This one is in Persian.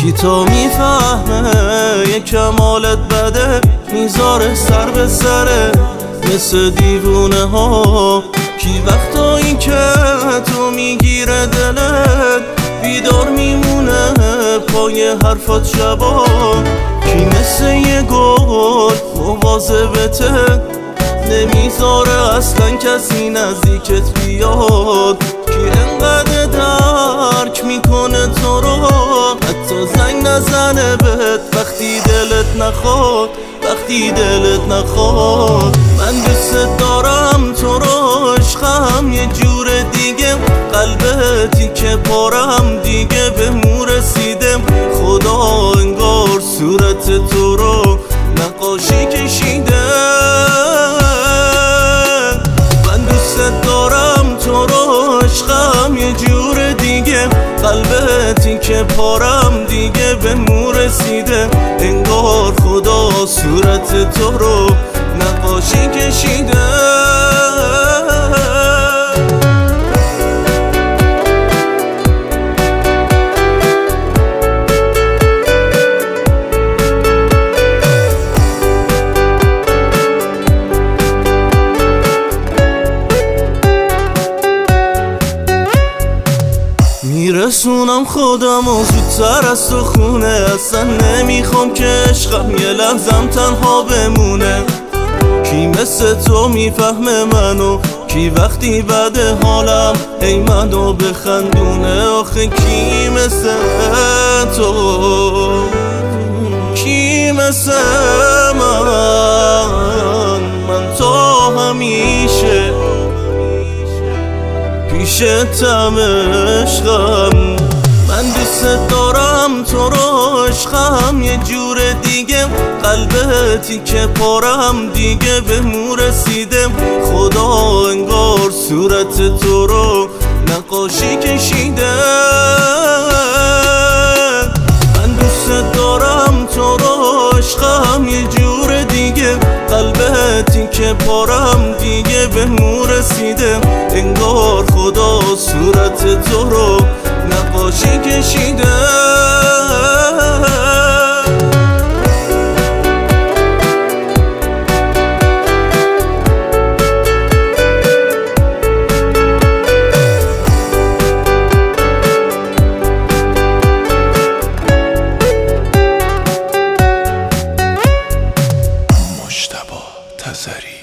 کی تو میفهمه یکم حالت بده میذاره سر به سره مثل دیوونه ها. کی وقتایی که تو میگیره دلت بیدار میمونه پای حرفات شبا. کی مثل یه گل مواظبته نمیذاره اصلا کسی نزدیکت بیاد. کی انقدر درک میکنه تو رو حتی زنگ نزنه بهت وقتی دلت نخواد، وقتی دلت نخواد. من دوست دارم تو رو عشقم یه جور دیگه، قلبتی که پارم دیگه به مو رسیدم. خدا انگار صورت تو رو نقاشی کشیده. من دوست دارم تو رو عشقم یه جور دیگه، قلبتی که پارم دیگه به مو رسیده. انگار خدا صورت تو رو نقاشی کشیده. میرسونم خودم و زودتر از تو خونه، اصلا نمیخوام که عشقم یه لحظم تنها بمونه. کی مثل تو میفهمه منو، کی وقتی بده حالم ای منو بخندونه. آخه کی مثل تو، کی مثل من تو همیشه پیشتم عشقم. من دوست دارم تو رو عشقم یه جور دیگه، قلبتی که پارم دیگه به مو رسیدم. خدا انگار صورت تو رو نقاشی کشیده. من دوست دارم تو رو عشقم یه جور دیگه، قلبتی که پارم دیگه به مو رسیده. انگار خدا صورت تو رو نقاشی کشیده. مجتبی تزری